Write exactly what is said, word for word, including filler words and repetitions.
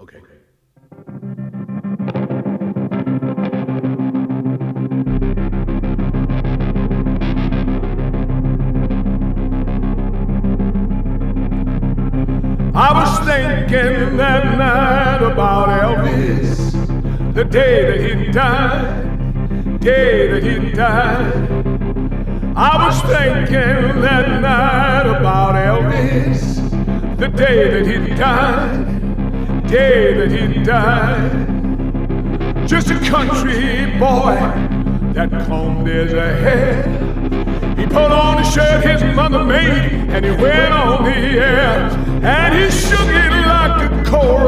Okay. I was thinking that night about Elvis, the day that he died, day that he died. I was thinking that night about Elvis, the day that he died, day that he died. Just a country boy that combed his hair. He put on a shirt his mother made, and he went on the air, and he shook it like a chorus.